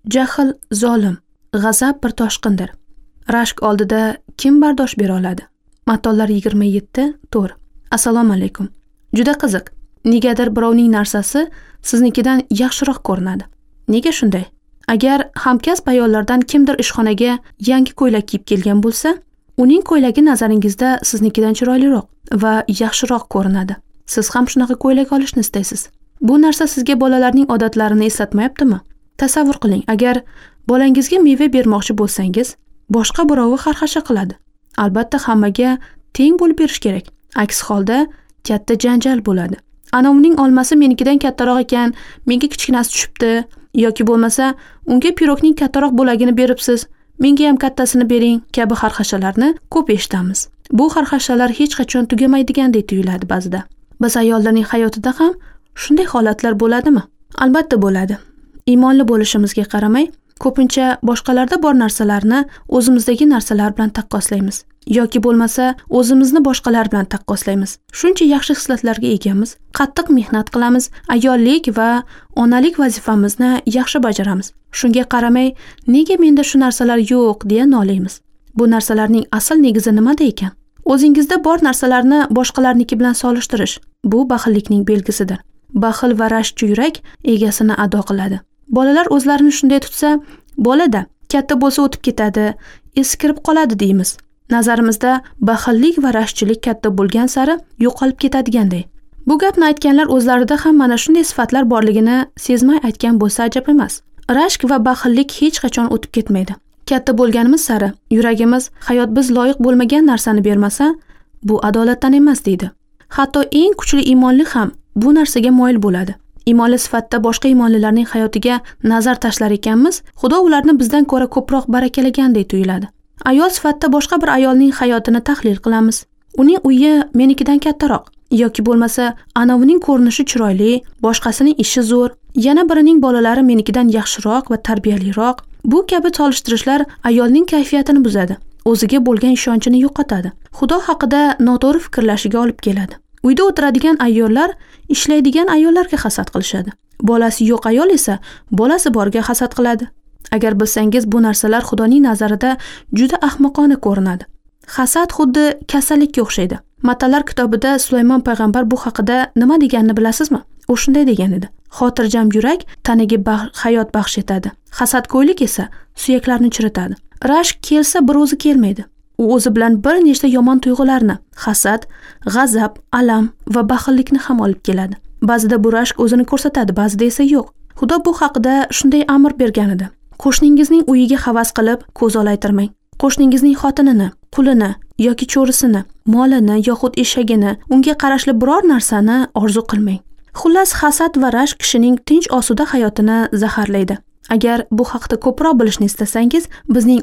Jahl zolim, g'azab bir toshqindir. Rashk oldida kim bardosh bera oladi? Matollar 27:4. Assalomu alaykum. Juda qiziq. Negadir birovning narsasi siznikidan yaxshiroq ko'rinadi. Nega shunday? Agar hamkasb ayollardan kimdir ishxonaga yangi ko'ylak kiyib kelgan bo'lsa, uning ko'ylagi nazaringizda siznikidan chiroyliroq va yaxshiroq ko'rinadi. Siz ham shunaqa ko'ylak olishni istaysiz. Bu narsa sizga bolalarning odatlarini eslatmayaptimi? Tasavvur qiling, agar bolangizga meva bermoqchi bo'lsangiz, boshqa birovi xarxasha qiladi. Albatta hammaga teng bo'lib berish kerak. Aks holda katta janjal bo'ladi. Ana uning olmasi menikidan kattaroq ekan, menga kichkinasi tushibdi yoki bo'lmasa unga pirogning kattaroq bo'lagini beribsiz, menga ham kattasini bering kabi xarxashalarni ko'p eshitamiz. Bu xarxashalar hech qachon tugamaydigandek tuyuladi ba'zida. Biz ayollarning hayotida ham shunday holatlar bo'ladimi? Albatta bo'ladi. Iymonli bo'lishimizga qaramay, ko'pincha boshqalarda bor narsalarni o'zimizdagi narsalar bilan taqqoslaymiz yoki bo'lmasa o'zimizni boshqalar bilan taqqoslaymiz. Shuncha yaxshi xislatlarga egamiz, qattiq mehnat qilamiz, ayollik va onalik vazifamizni yaxshi bajaramiz. Shunga qaramay, nega menda shu narsalar yo'q deya noliymiz. Bu narsalarning asl negizi nimada ekan? O'zingizda bor narsalarni boshqalarniki bilan solishtirish bu baxillikning belgisidir. Baxil va rashkchi yurak egasini ado qiladi. Bolalar o'zlarini shunday tutsa, bola-da katta bo'lsa o'tib ketadi, eskirib qoladi deymiz. Nazarimizda baxillik va rashkchilik katta bo'lgan sari yo'qolib ketadiganday. Bu gapni aytganlar o'zlarida ham mana shunday sifatlar borligini sezmay aytgan bo'lsa ajab emas. Rashk va baxillik hech qachon o'tib ketmaydi. Katta bo'lganimiz sari yuragimiz hayot biz loyiq bo'lmagan narsani bermasa, bu adolatdan emas deydi. Hatto eng kuchli iymonli ham bu narsaga moyil bo'ladi. Iymonli sifatda boshqa iymonlilarning hayotiga nazar tashlar ekanmiz, Xudo ularni bizdan ko'ra ko'proq barakalagandek tuyuladi. Ayol sifatda boshqa bir ayolning hayotini tahlil qilamiz. Uning uyi menikidan kattaroq yoki bo'lmasa anavining ko'rinishi chiroyli, boshqasining ishi zo'r, yana birining bolalari menikidan yaxshiroq va tarbiyaliroq. Bu kabi solishtirishlar ayolning kayfiyatini buzadi, o'ziga bo'lgan ishonchini yo'qotadi. Xudo haqida noto'g'ri fikrlashiga olib keladi. Uyda o'tiradigan ayollar ishlaydigan ayollarga hasad qilishadi. Bolasi yo'q ayol esa bolasi borga hasad qiladi. Agar bilsangiz bu narsalar Xudoning nazarida juda ahmoqona ko'rinadi. Hasad xuddi kasallikka o'xshaydi. Matallar kitobida Sulaymon payg'ambar bu haqida nima deganini bilasizmi? U shunday degan edi: xotirjam yurak tanaga hayot baxsh etadi. Hasadgo'ylik esa suyaklarni chiritadi. Rashk kelsa bir o'zi kelmaydi. U o'zi bilan bir nechta yomon tuyg'ularni, hasad, g'azab, alam va baxillikni ham olib keladi. Ba'zida bu rashk o'zini ko'rsatadi, ba'zida esa yo'q. Xudo bu haqida shunday amr bergan edi: qo'shningizning uyiga havas qilib ko'z olaytirmang. Qo'shningizning xotinini, qulini yoki cho'risini, molini yoxud eshagini, unga qarashli biror narsani orzu qilmang. Xullas, hasad va rashk kishining tinch osuda hayotini zaharlaydi. Agar bu haqda ko'proq bilishni istasangiz, bizning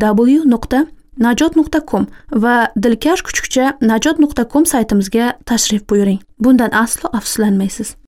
www.najot.com va dilkash kuchukcha najot.com saytimizga tashrif buyuring. Bundan aslo afsuslanmaysiz.